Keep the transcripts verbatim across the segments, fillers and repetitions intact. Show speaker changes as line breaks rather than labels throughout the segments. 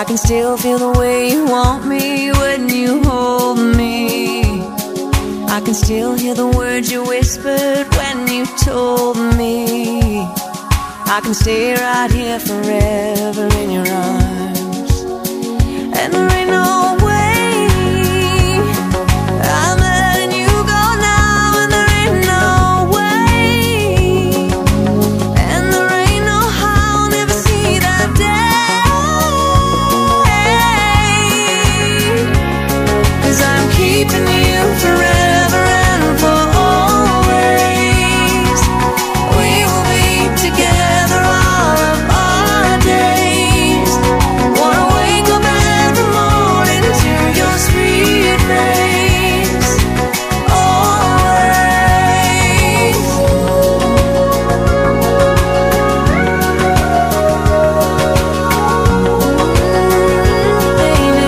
I can still feel the way you want me when you hold me. I can still hear the words you whispered when you told me I can stay right here forever in your arms. And there ain't no way I'm letting you go now, and there ain't no way, and there ain't no how I'll never see that day. 'Cause I'm keeping you forever and for always. We will be together all of our days. Wanna wake up every morning to your sweet face. Always. Baby,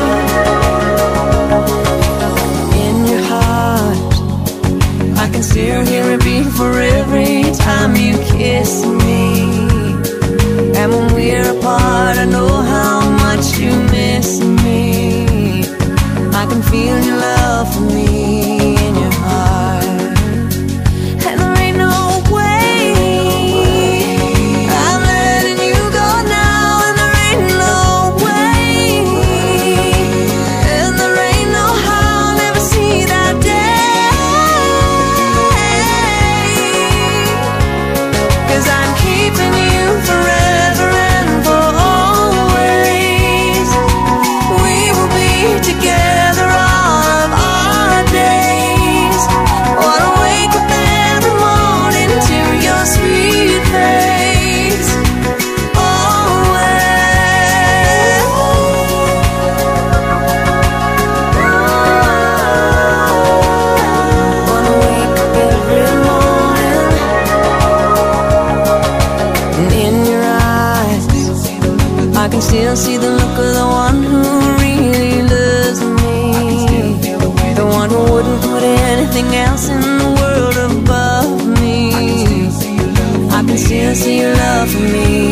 in your heart I can still hear it beat for every time you kiss me. And when we're apart, I know how much you miss me. I can feel your love for me in your heart. And there ain't no way I'm letting you go now, and there ain't no way, and there ain't no how I'll never see that day. 'Cause I'm keeping you forever and for always. We will be together all of our days. Wanna wake up every morning to your sweet face. Always. Wanna wake up every morning, and in your eyes I can still see the look of the one who really loves me, the one who wouldn't put anything else in the world above me. I can still see your love for me